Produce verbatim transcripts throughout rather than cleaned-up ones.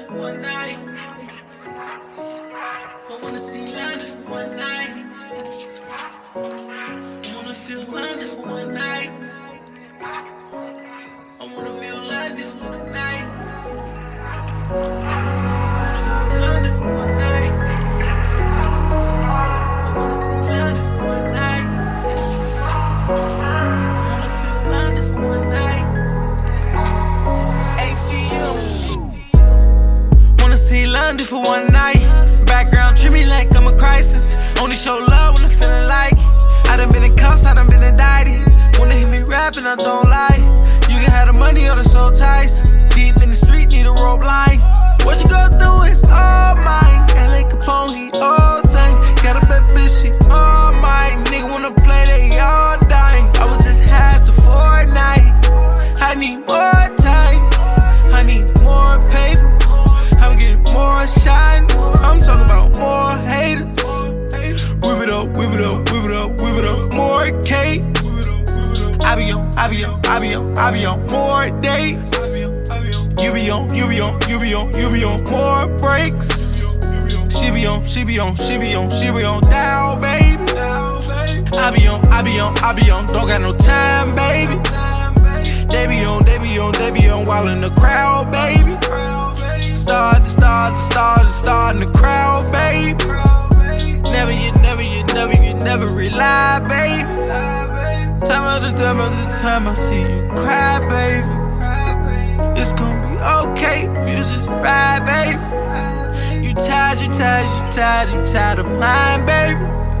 for one night. I wanna see London for one night. I wanna feel London for one night. I wanna feel London for one night. I wanna see London for one night. I wanna see London for one night. I wanna feel London for one night. A T M. Wanna see London for one night. Background treat me like I'm a crisis. Only show love when I'm feeling like I done been in cuffs, I done been indicted. Wanna hear me rapping, I don't lie. You can have the money or the soul ties. Deep in the street, need a rope line. What you go through is all mine. L A Capone, he all time. Got a bad bitch, she all mine. Nigga wanna play, they all dying. I was just hashed to Fortnite. I need more time. I need more paper. I'm getting more shine. I'm talking about more haters. Whip it up, whip it up, whip it up, whip it up. More cake. I be on, I be on, I be on, I be on more dates. You be on, you be on, you be on, you be on more breaks. She be on, she be on, she be on, she be on down, baby. I be on, I be on, I be on, don't got no time, baby. They be on, they be on, they be on while in the crowd, baby. Start to start to start to start in the crowd, baby. Never, you never, you never, you never rely, baby. Time after time after time I see you cry, baby. It's gonna be okay if you just ride, baby. You tired, you tired, you tired, you tired of lying, baby.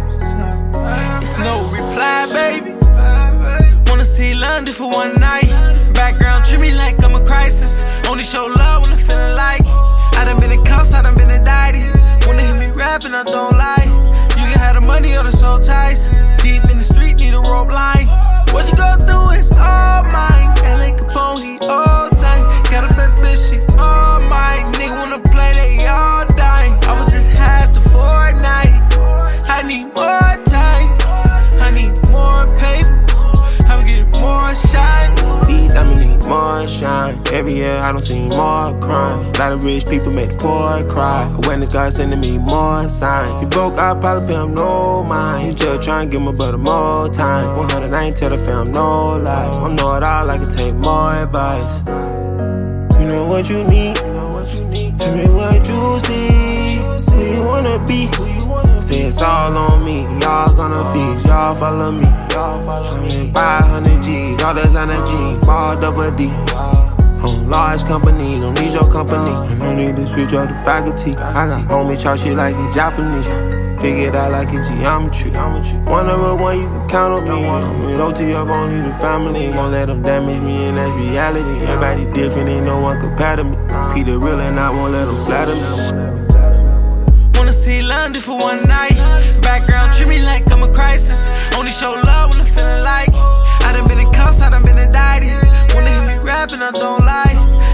It's no reply, baby. Wanna see London for one night. Background treat me like I'm a crisis. Only show love when I'm feeling like I done been in cuffs, I done been indicted. Wanna hear me rapping, I don't lie. You can have the money or the soul ties. Deep in the street, need a rope line. What you go through is all mine. L A Capone, he all time. Got a bad bitch, she all mine. Nigga wanna play, they all dying. I was just hashed to Fortnite. I need more time. I need more paper. I'm getting more shine. These diamonds need more shine. Every year I don't see more crime. A lot of rich people make the poor cry. Awareness God sending me more signs. If you broke, I probably pay him no mind. You just try and give my brother more time. one hundred, I ain't tell the fam no lie. I know it all, I can take more advice. You know what you need. Tell me what you see. Who you wanna be? Say it's all on me. Y'all gonna feast, y'all follow me. I mean, buy one hundred G's, all that's energy. Ball double D. On large company, don't need your company. Don't need to switch up the faculty. I got homie talk shit like he Japanese. Figure it out like it's geometry. One number one, you can count on me. I'm with O T up, only the family. Won't let them damage me, and that's reality. Everybody different, ain't no one compare to me. Peter real and I won't let them flatter me. Wanna see London for one night. Background treat me like I'm a crisis. Only show love when I'm feeling like I done been in cuffs, I done been indicted. Wanna hear me rapping, I don't lie.